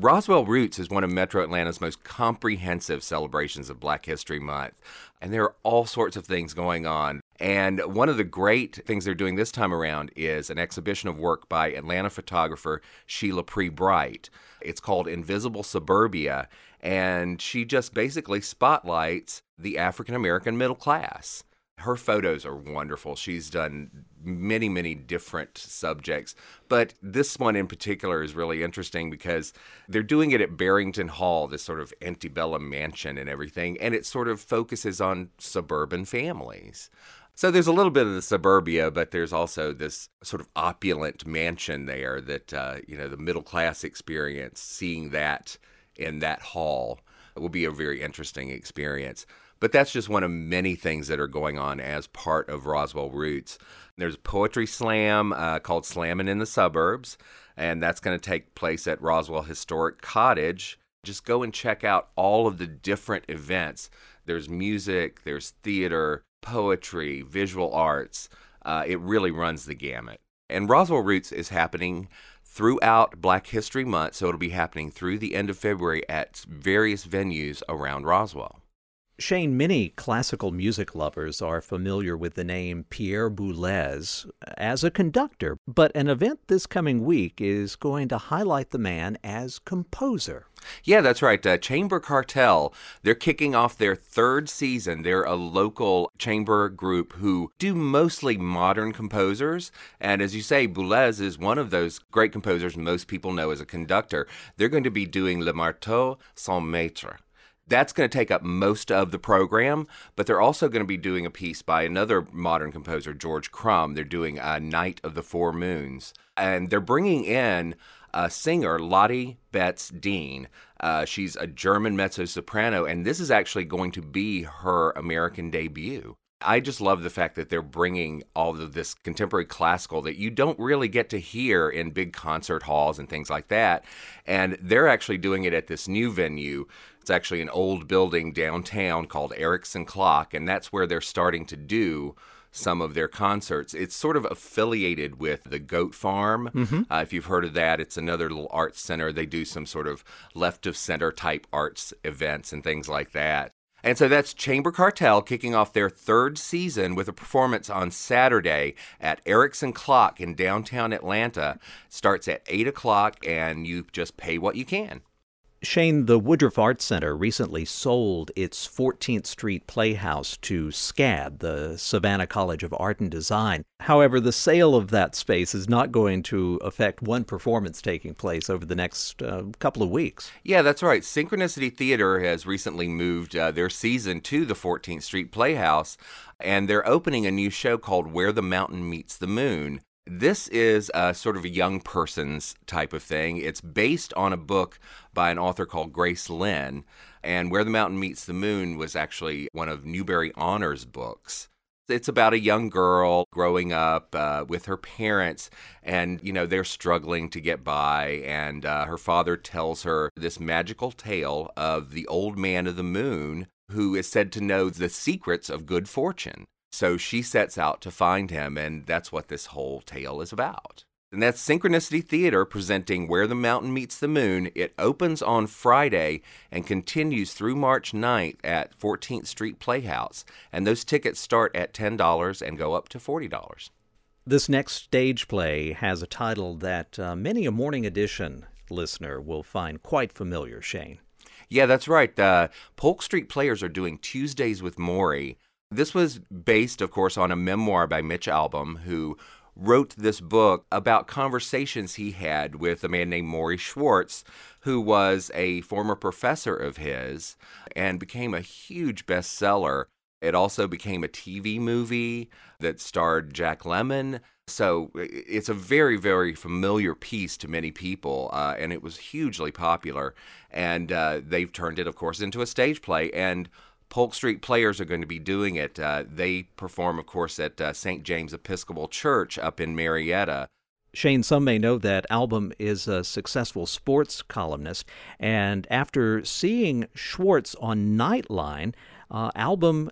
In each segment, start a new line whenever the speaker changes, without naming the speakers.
Roswell Roots is one of Metro Atlanta's most comprehensive celebrations of Black History Month. And there are all sorts of things going on. And one of the great things they're doing this time around is an exhibition of work by Atlanta photographer Sheila Pree Bright. It's called Invisible Suburbia, and she just basically spotlights the African-American middle class. Her photos are wonderful. She's done many, many different subjects, but this one in particular is really interesting because they're doing it at Barrington Hall, this sort of antebellum mansion and everything, and it sort of focuses on suburban families. So there's a little bit of the suburbia, but there's also this sort of opulent mansion there that, the middle class experience, seeing that in that hall will be a very interesting experience. But that's just one of many things that are going on as part of Roswell Roots. There's a poetry slam called Slammin' in the Suburbs, and that's going to take place at Roswell Historic Cottage. Just go and check out all of the different events. There's music, there's theater, poetry, visual arts. It really runs the gamut. And Roswell Roots is happening throughout Black History Month, so it'll be happening through the end of February at various venues around Roswell.
Shane, many classical music lovers are familiar with the name Pierre Boulez as a conductor, but an event this coming week is going to highlight the man as composer.
Yeah, that's right. Chamber Cartel, they're kicking off their third season. They're a local chamber group who do mostly modern composers. And as you say, Boulez is one of those great composers most people know as a conductor. They're going to be doing Le Marteau sans Maître. That's going to take up most of the program, but they're also going to be doing a piece by another modern composer, George Crumb. They're doing Night of the Four Moons. And they're bringing in a singer, Lottie Betts Dean. She's a German mezzo-soprano, and this is actually going to be her American debut. I just love the fact that they're bringing all of this contemporary classical that you don't really get to hear in big concert halls and things like that. And they're actually doing it at this new venue. It's actually an old building downtown called Erickson Clock, and that's where they're starting to do some of their concerts. It's sort of affiliated with the Goat Farm. If you've heard of that, it's another little arts center. They do some sort of left-of-center type arts events and things like that. And so that's Chamber Cartel kicking off their third season with a performance on Saturday at Erickson Clock in downtown Atlanta. Starts at 8 o'clock, and you just pay what you can.
Shane, the Woodruff Arts Center recently sold its 14th Street Playhouse to SCAD, the Savannah College of Art and Design. However, the sale of that space is not going to affect one performance taking place over the next couple of weeks.
Yeah, that's right. Synchronicity Theater has recently moved their season to the 14th Street Playhouse, and they're opening a new show called Where the Mountain Meets the Moon. This is sort of a young person's type of thing. It's based on a book by an author called Grace Lynn, and Where the Mountain Meets the Moon was actually one of Newbery Honors books. It's about a young girl growing up with her parents, and, they're struggling to get by, and her father tells her this magical tale of the old man of the moon who is said to know the secrets of good fortune. So she sets out to find him, and that's what this whole tale is about. And that's Synchronicity Theater presenting Where the Mountain Meets the Moon. It opens on Friday and continues through March 9th at 14th Street Playhouse. And those tickets start at $10 and go up to $40.
This next stage play has a title that many a Morning Edition listener will find quite familiar, Shane.
Yeah, that's right. Polk Street Players are doing Tuesdays with Morrie. This was based, of course, on a memoir by Mitch Albom, who wrote this book about conversations he had with a man named Morrie Schwartz, who was a former professor of his and became a huge bestseller. It also became a TV movie that starred Jack Lemmon. So it's a very, very familiar piece to many people, and it was hugely popular. And they've turned it, of course, into a stage play. And Polk Street Players are going to be doing it. They perform, of course, at St. James Episcopal Church up in Marietta.
Shane, some may know that Albom is a successful sports columnist, and after seeing Schwartz on Nightline, Albom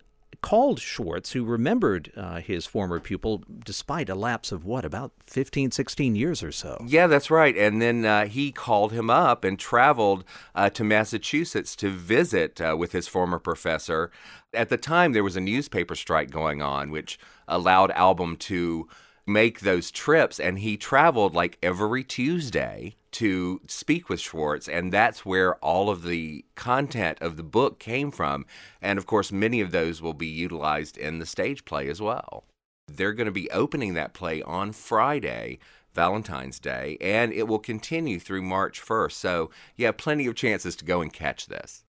called Schwartz, who remembered his former pupil despite a lapse of, about 15, 16 years or so.
Yeah, that's right. And then he called him up and traveled to Massachusetts to visit with his former professor. At the time, there was a newspaper strike going on, which allowed Albom to make those trips, and he traveled like every Tuesday to speak with Schwartz, and that's where all of the content of the book came from. And of course, many of those will be utilized in the stage play as well. They're going to be opening that play on Friday, Valentine's Day, and it will continue through March 1st. So you have plenty of chances to go and catch this.